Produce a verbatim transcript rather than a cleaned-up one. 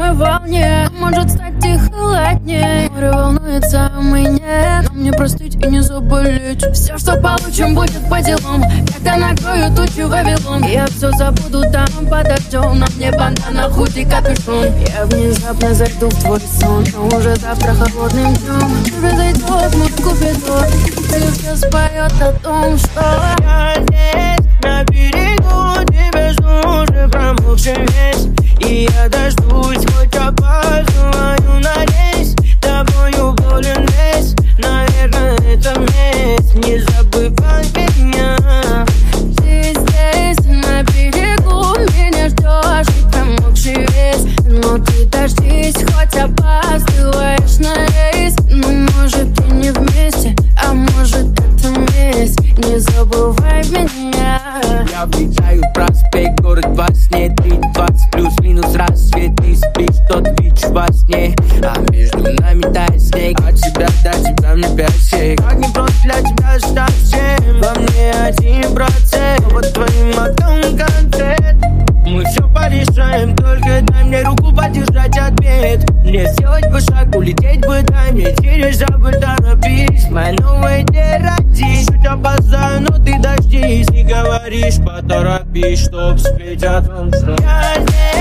одной волне. Может стать и холоднее. Море волнуется, а мы нет. Нам не простить и не заболеть. Все, что получим, будет по делам. Когда накрою тучи Вавилон, я все забуду там под дождем. На мне бандана, худи, капюшон. Я внезапно зайду в твой сон, но уже завтра холодным днем. Тебе зайдет мой купидон, и все споет о том, что я здесь, на берегу, тебя жду, уже промокший весь. И я дождусь, хоть опаздываю, надеюсь. Тобою болен весь, наверное, это месть. Не забывай меня. Ты здесь, на берегу, меня ждешь, и промокший весь. Но ты дождись, хоть опаздываешь на рейс. Ну, может, и не вместе, а может, это месть. Не забывай меня. Я встречаю проспект, город во сне. Три двадцать плюс-минус рассвет. Ты спишь, тот видишь во сне. А между нами тает снег. От тебя до тебя мне пять сек. Как не просто для тебя стать всем. Во мне один процент, но вот твоим отдам концерт. Мы все порешаем, только дай мне руку поддержать ответ. Мне сделать бы шаг, улететь бы, дай мне через забы торопись. Моя новая идея родись. Чуть опоздаю, но ты дождись. Не говоришь, поторопись, чтоб спеть о том, что я здесь.